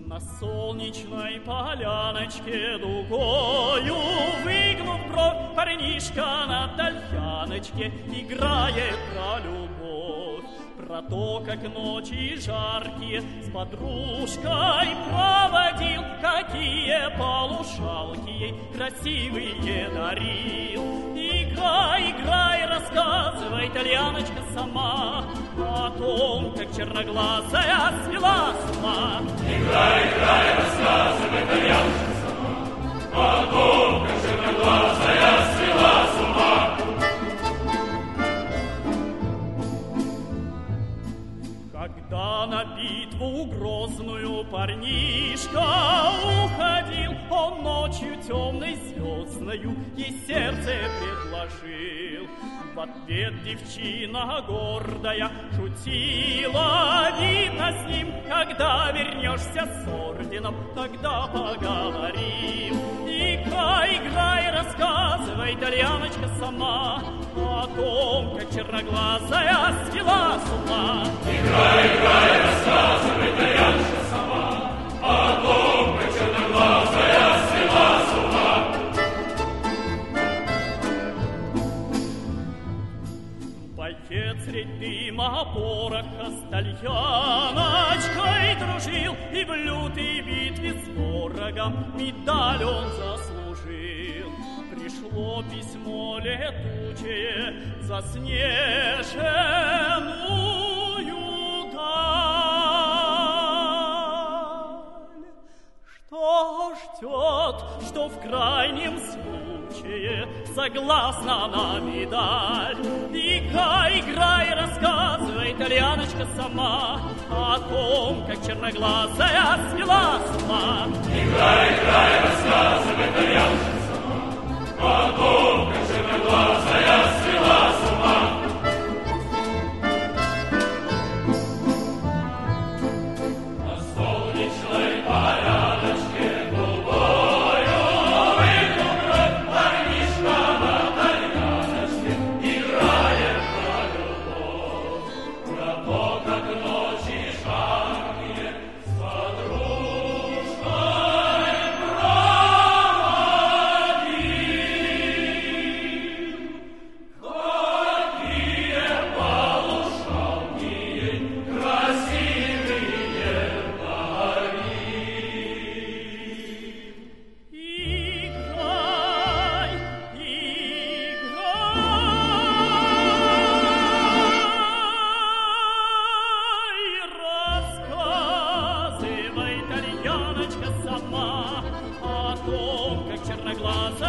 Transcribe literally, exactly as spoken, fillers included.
На солнечной поляночке дугою, выгнув бровь, парнишка на тальяночке играет про любовь, про то, как ночи жаркие с подружкой проводил, какие полушалки ей красивые дарил. Играй, играй, рассказывай, тальяночка, сама о том, как черноглазая свела с ума. Играй, играй, рассказывай, тальяночка, сама о том, как черноглазая свела с ума. Когда на битву грозную парнишка уходил, он ночью темной звездною ей сердце предложил. В ответ девчина гордая шутила: видно с ним, когда вернешься с орденом, тогда поговорим. Играй, играй, рассказывай, тальяночка, сама о том, как черноглазая свела с ума. Играй, играй, рассказывай, тальяночка, сама о том, как черноглазая свела с ума. Боец средь дыма пороха с тальяночкой дружил, и в лютой битве с ворогом медаль он заслужил. Пришло письмо летучее заснеженную даль. Что ждет, что в крайнем случае согласна на медаль? Играй, играй, рассказывай, тальяночка, сама о том, как черноглазая свела с ума. Играй, играй, рассказывай, тальяночка, сама о том, как черноглазая свела с ума. На солнечной поляночке голубою выгнув бровь, парнишка на тальяночке играет про любовь, про то, как ночи жаркие с подружкой Рассказывай, тальяночка, сама о том, как черноглазая